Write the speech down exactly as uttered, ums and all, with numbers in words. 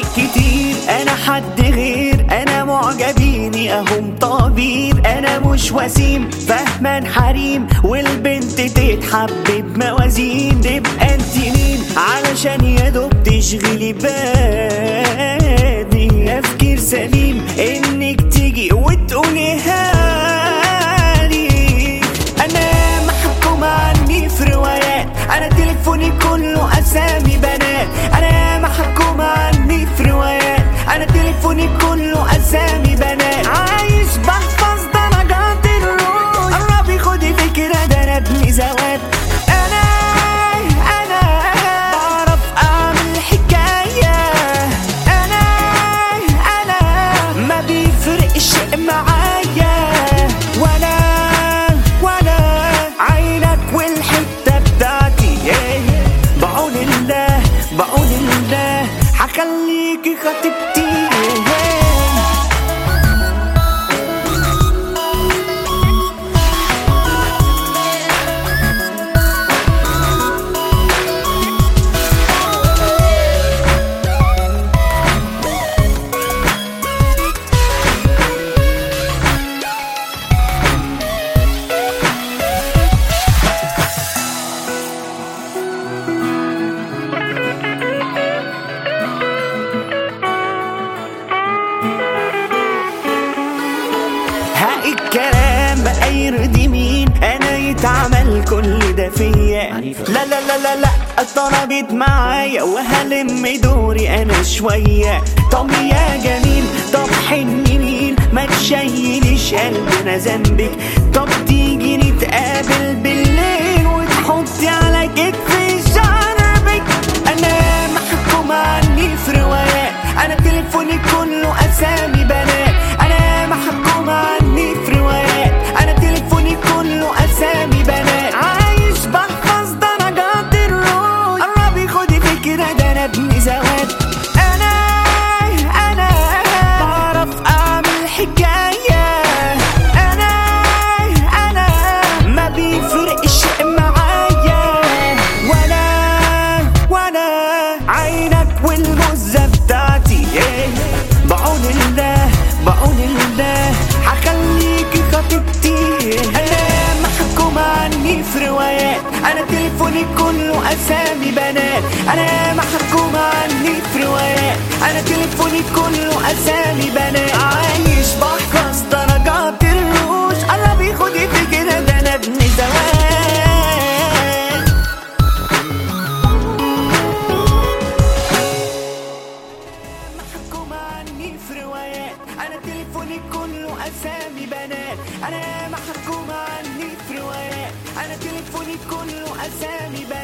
كتير، انا حد غير، انا معجبيني اهم طبيب، انا مش وسيم فهمان حريم، والبنت تتحب موازين. تبقى انت مين علشان يا دوب تشغلي بالي؟ تفكير سليم انك تيجي وتقوليها لي. انا محكوم عني في روايات، انا تليفوني كله اسامي بنات. انا محكوم عني في روايات، انا تليفوني كله اسامي بنات. عايش بحفظ درجات الروج، قربي خدي فكرة ده انا ابن زوات. انا انا بعرف اعمل حكاية، انا انا ما بيفرقش معايا، ولا ولا عينك والحتة بتاعتي. بعون الله بعون الله حخليكي خطيبتي. الكلام بقى يرضي مين؟ انا يتعمل كل ده فيا؟ لا لا لا لا لا اتضربت معايا وهلم دوري انا شويه. طب يا جميل طب حني مين؟ ما تشيليش قلبنا ذنبك. طب تيجي نتقابل بالليل وتحطي على كتفي شربك. انا محكوم عني في روايات، انا تليفوني كله اسامي بنات. انا محكوم عني في روايات، انا تليفوني كله اسامي بنات. عايش بحفظ درجات الروج، قربي خدي فكرة ده انا ابن زوات. انا انا بعرف اعمل حكاية، انا انا ما بيفرقش معايا، ولا ولا عينك والمزة بتاعتي. بعون الله بعون الله حخليكي خطيبتي. انا محكوم عني في روايات، انا تليفوني كله اسامي بنات. انا محكوم عني في روايات، انا تليفوني كله اسامي بنات. عايش بحفظ درجات الروج، قربي خدي فكرة ده انا ابن زوات. محكوم عني في روايات، انا تليفوني كله اسامي بنات. انا محكوم عني في روايات، انا تليفوني كله اسامي بنات.